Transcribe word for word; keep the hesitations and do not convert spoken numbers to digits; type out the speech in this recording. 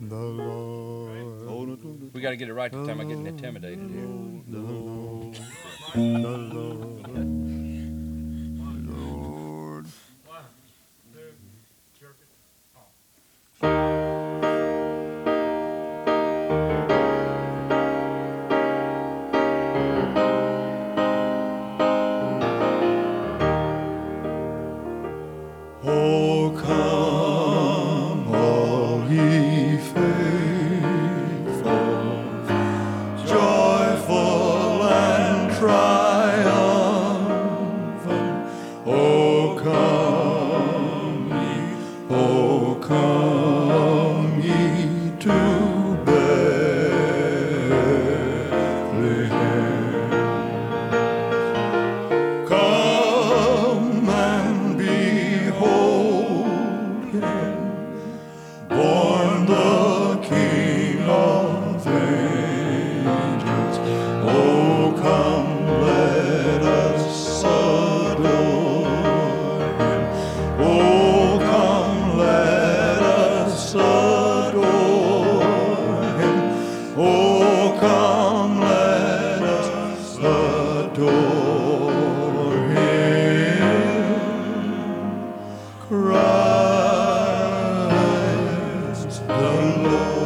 the Lord. We got to get it right the time I get intimidated here. The Lord. The Lord. Lord. Oh, come, all ye faithful, joyful and triumphant. Oh, come ye, oh, come ye to Bethlehem. Come and behold him, born the King of angels. Oh, come, let us adore him. Oh, come, let us adore him. Oh, come, let us adore him. Christ the Lord.